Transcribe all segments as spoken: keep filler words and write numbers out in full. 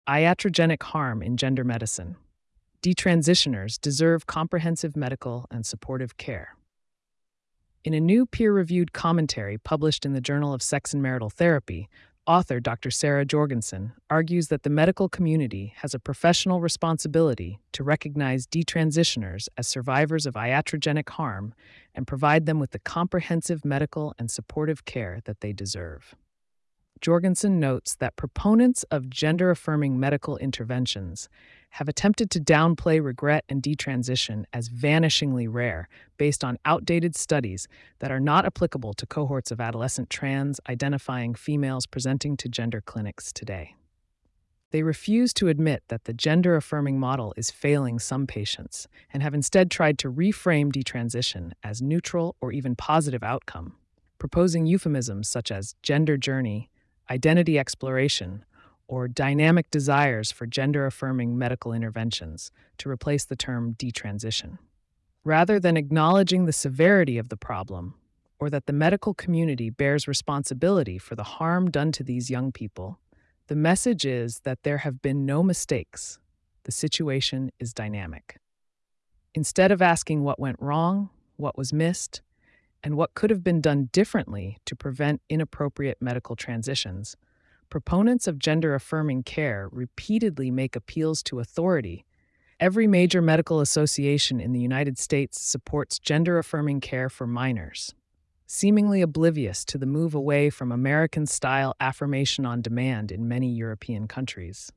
Iatrogenic harm in gender medicine. Detransitioners deserve comprehensive medical and supportive care. In a new peer reviewed commentary published in the Journal of Sex and Marital Therapy, author Doctor Sarah Jorgensen argues that the medical community has a professional responsibility to recognize detransitioners as survivors of iatrogenic harm and provide them with the comprehensive medical and supportive care that they deserve. Jorgensen notes that proponents of gender affirming medical interventions have attempted to downplay regret and detransition as vanishingly rare based on outdated studies that are not applicable to cohorts of adolescent trans identifying females presenting to gender clinics today. They refuse to admit that the gender affirming model is failing some patients and have instead tried to reframe detransition as neutral or even positive outcome, proposing euphemisms such as gender journey, identity exploration, or dynamic desires for gender-affirming medical interventions to replace the term detransition. Rather than acknowledging the severity of the problem, or that the medical community bears responsibility for the harm done to these young people, the message is that there have been no mistakes. The situation is dynamic. Instead of asking what went wrong, what was missed, and what could have been done differently to prevent inappropriate medical transitions, proponents of gender-affirming care repeatedly make appeals to authority. Every major medical association in the United States supports gender-affirming care for minors, seemingly oblivious to the move away from American-style affirmation on demand in many European countries.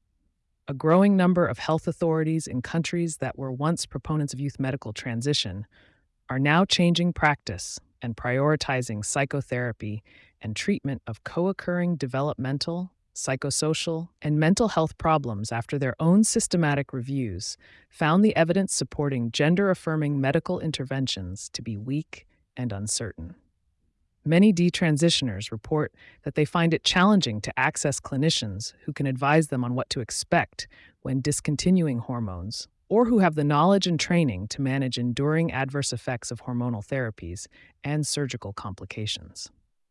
A growing number of health authorities in countries that were once proponents of youth medical transition are now changing practice and prioritizing psychotherapy and treatment of co-occurring developmental, psychosocial, and mental health problems after their own systematic reviews found the evidence supporting gender-affirming medical interventions to be weak and uncertain. Many detransitioners report that they find it challenging to access clinicians who can advise them on what to expect when discontinuing hormones, or who have the knowledge and training to manage enduring adverse effects of hormonal therapies and surgical complications.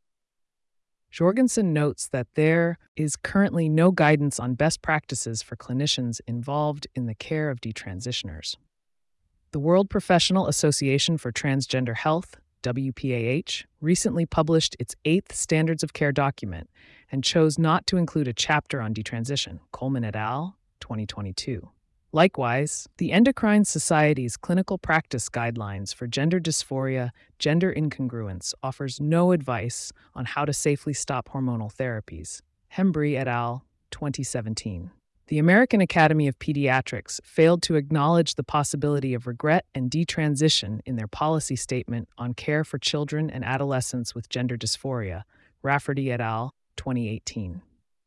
Jorgensen notes that there is currently no guidance on best practices for clinicians involved in the care of detransitioners. The World Professional Association for Transgender Health, W P A H, recently published its eighth Standards of Care document and chose not to include a chapter on detransition, Coleman et al., twenty twenty-two. Likewise, the Endocrine Society's Clinical Practice Guidelines for Gender Dysphoria, Gender Incongruence offers no advice on how to safely stop hormonal therapies, Hembry et al., twenty seventeen. The American Academy of Pediatrics failed to acknowledge the possibility of regret and detransition in their policy statement on care for children and adolescents with gender dysphoria, Rafferty et al., twenty eighteen.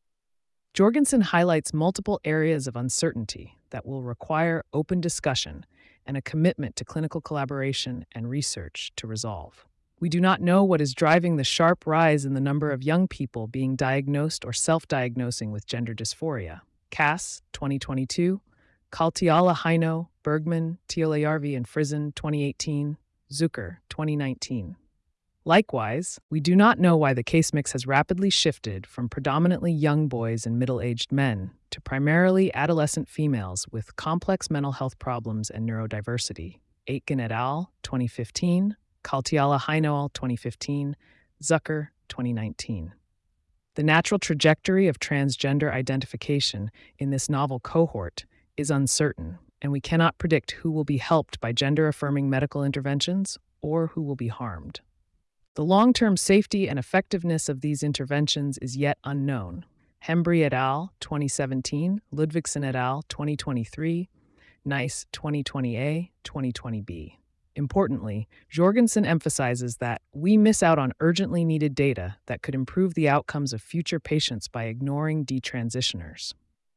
Jorgensen highlights multiple areas of uncertainty that will require open discussion and a commitment to clinical collaboration and research to resolve. We do not know what is driving the sharp rise in the number of young people being diagnosed or self-diagnosing with gender dysphoria. Cass, twenty twenty-two, Kaltiala Heino, Bergman, Teolayarvi and Frizen, twenty eighteen, Zucker, twenty nineteen. Likewise, we do not know why the case mix has rapidly shifted from predominantly young boys and middle-aged men to primarily adolescent females with complex mental health problems and neurodiversity. Aitken et al., twenty fifteen, Kaltiala Heino, twenty fifteen, Zucker, twenty nineteen. The natural trajectory of transgender identification in this novel cohort is uncertain, and we cannot predict who will be helped by gender-affirming medical interventions or who will be harmed. The long-term safety and effectiveness of these interventions is yet unknown. Hembry et al., twenty seventeen, Ludvigsen et al., twenty twenty-three, Nice, twenty twenty A, twenty twenty B. Importantly, Jorgensen emphasizes that we miss out on urgently needed data that could improve the outcomes of future patients by ignoring detransitioners.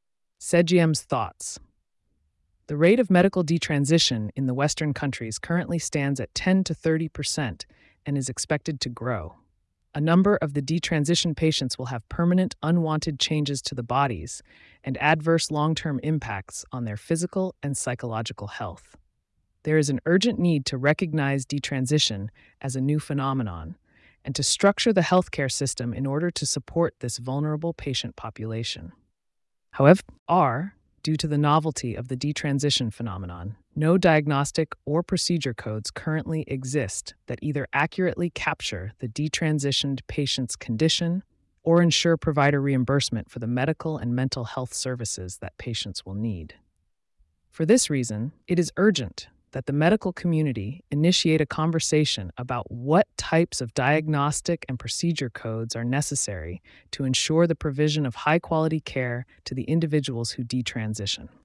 Sejiem's thoughts. The rate of medical detransition in the Western countries currently stands at ten to thirty percent and is expected to grow. A number of the detransition patients will have permanent, unwanted changes to the bodies and adverse long-term impacts on their physical and psychological health. There is an urgent need to recognize detransition as a new phenomenon and to structure the healthcare system in order to support this vulnerable patient population. However, are, due to the novelty of the detransition phenomenon, no diagnostic or procedure codes currently exist that either accurately capture the detransitioned patient's condition or ensure provider reimbursement for the medical and mental health services that patients will need. For this reason, it is urgent that the medical community initiate a conversation about what types of diagnostic and procedure codes are necessary to ensure the provision of high-quality care to the individuals who detransition.